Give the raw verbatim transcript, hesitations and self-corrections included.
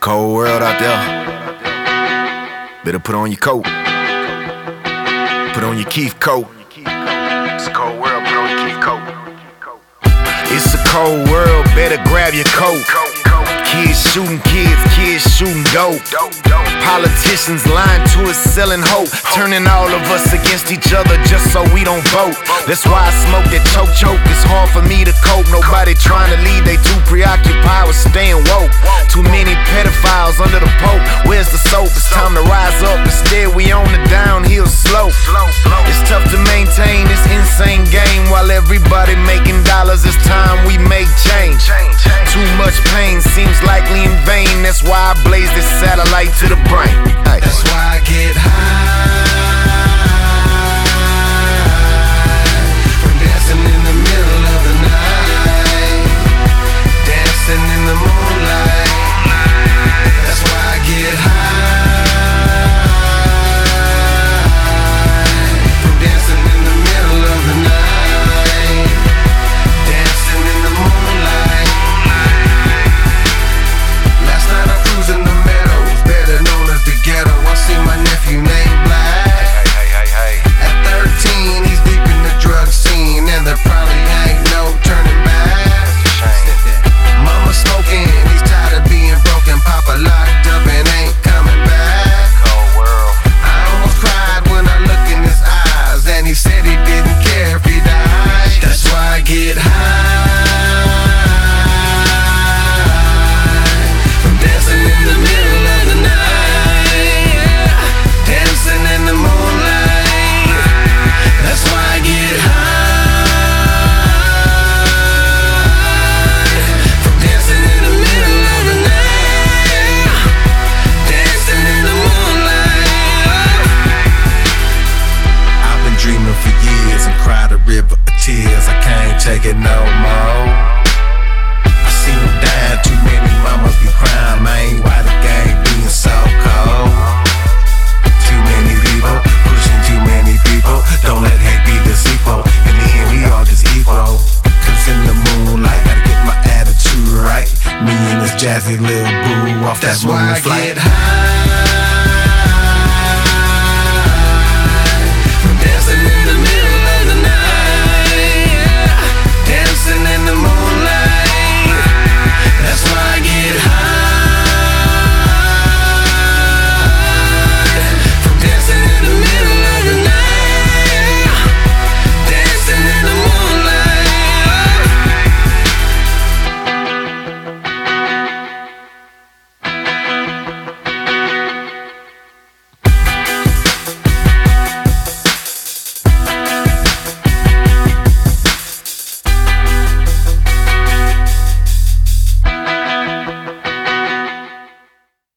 Cold world out there. Better put on your coat. Put on your Keith coat. It's a cold world, put on your Keith coat. It's a cold world, better grab your coat. Kids shooting kids, kids shooting dope. Politicians lying to us, selling hope, turning all of us against each other just so we don't vote. That's why I smoke that choke choke. It's hard for me to cope. Nobody trying to lead, they too preoccupied with staying woke. Too many pedophiles under the pope. Where's the soap? It's time to rise up. Instead we on the downhill slope. It's tough to maintain this insane game while everybody making dollars. It's time we make change. Too much pain seems likely in vain. That's why I blaze this satellite to the brain. Hey. That's why I get high from dancing in the middle of the night, dancing in the moonlight. That's why I get high from dancing in the middle of the night, dancing in the moonlight. Last night I cruised in the meadows, better known as the ghetto. I see my nephew named Black. Hey, hey, hey, hey. At thirteen, he's deep in the drug scene, and there probably ain't no turning back. Mama smoking, he's tired of being broken. Papa locked up and ain't coming back. Cold world. I almost cried when I looked in his eyes, and he said he didn't care if he died. That's why I get high from dancing in the middle of the night, dancing in the moonlight. That's why I get high from dancing in the middle of the night, dancing in the moonlight. I've been dreaming for years and cried a river of tears. I can't take it no more. I seen them dying, too many mamas be crying, man. Why the game being so cold? Too many people pushing too many people. Don't let hate be deceitful. In the end, we all just equal. Cause in the moonlight, gotta get my attitude right. Me and this jazzy little boo off that moon flight. That's why I get high